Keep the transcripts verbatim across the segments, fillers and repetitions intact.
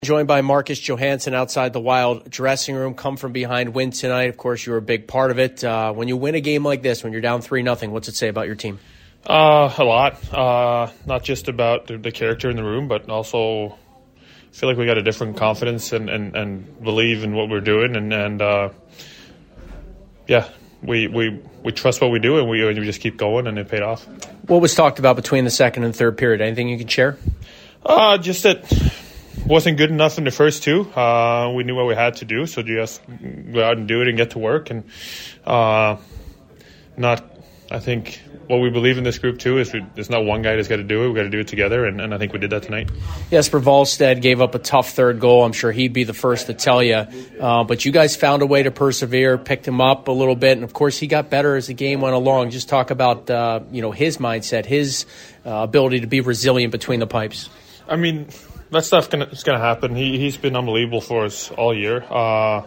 Joined by Marcus Johansson outside the Wild dressing room. Come from behind win tonight. Of course, you were a big part of it. Uh, when you win a game like this, when you're down three nothing, what's it say about your team? Uh, a lot. Uh, not just about the, the character in the room, but also I feel like we got a different confidence and, and, and believe in what we're doing. And, and uh, yeah, we, we we trust what we do, and we, we just keep going, and it paid off. What was talked about between the second and third period? Anything you can share? Uh, just that wasn't good enough in the first two. Uh, we knew what we had to do, so just go out and do it and get to work. And uh, not, I think what we believe in this group too is we, there's not one guy that's got to do it. We got to do it together, and, and I think we did that tonight. Jesper Wallstedt gave up a tough third goal. I'm sure he'd be the first to tell you. Uh, but you guys found a way to persevere, picked him up a little bit, and of course he got better as the game went along. Just talk about uh, you know his mindset, his uh, ability to be resilient between the pipes. I mean, that stuff gonna, is going to happen. He, he's been unbelievable for us all year. Uh,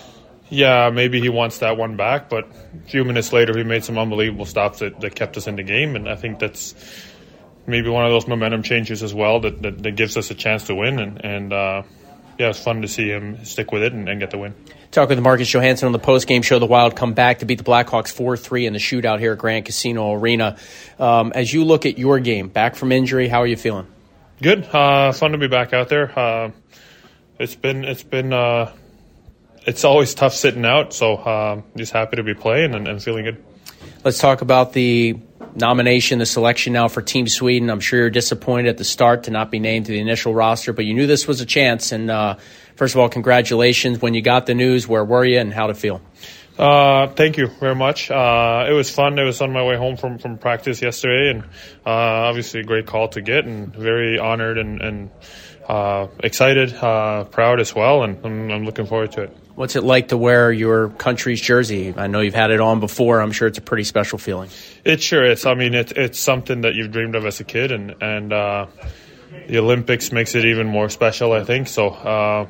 yeah, maybe he wants that one back, but a few minutes later he made some unbelievable stops that, that kept us in the game, and I think that's maybe one of those momentum changes as well that, that, that gives us a chance to win. And, and uh, yeah, it's fun to see him stick with it and, and get the win. Talk with Marcus Johansson on the post-game show. The Wild come back to beat the Blackhawks four three in the shootout here at Grand Casino Arena. Um, as you look at your game, back from injury, how are you feeling? Good. Uh, fun to be back out there. Uh, it's been, it's been, uh, it's always tough sitting out, so uh, just happy to be playing and, and feeling good. Let's talk about the nomination, the selection now for Team Sweden. I'm sure you're disappointed at the start to not be named to the initial roster, but you knew this was a chance. And uh, first of all, congratulations. When you got the news, where were you and how to feel? Uh, thank you very much. Uh, it was fun. It was on my way home from, from practice yesterday, and uh, obviously a great call to get, and very honored and, and uh, excited, uh, proud as well, and I'm, I'm looking forward to it. What's it like to wear your country's jersey? I know you've had it on before. I'm sure it's a pretty special feeling. It sure is. I mean, it, it's something that you've dreamed of as a kid, and, and uh, the Olympics makes it even more special, I think. So, uh,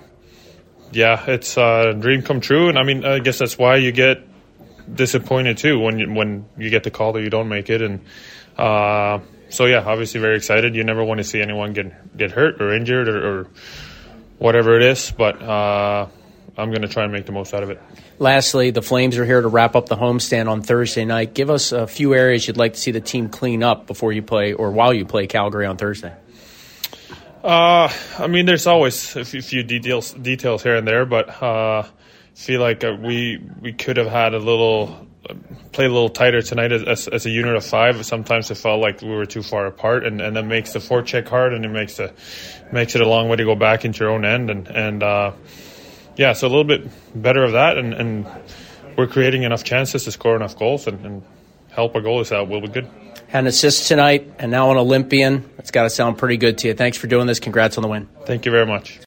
yeah, it's a dream come true, and I mean, I guess that's why you get disappointed too when you, when you get the call that you don't make it. And uh, so, yeah, obviously very excited. You never want to see anyone get get hurt or injured or, or whatever it is, but uh, I'm going to try and make the most out of it. Lastly, the Flames are here to wrap up the homestand on Thursday night. Give us a few areas you'd like to see the team clean up before you play or while you play Calgary on Thursday. Uh, I mean, there's always a few details details here and there, but uh, I feel like uh, we we could have had a little uh, play a little tighter tonight as, as a unit of five. Sometimes it felt like we were too far apart, and, and that makes the forecheck hard, and it makes the makes it a long way to go back into your own end, and and uh, yeah, so a little bit better of that, and, and we're creating enough chances to score enough goals and, and help our goalies out. We'll be good. Had an assist tonight, and now an Olympian. That's got to sound pretty good to you. Thanks for doing this. Congrats on the win. Thank you very much.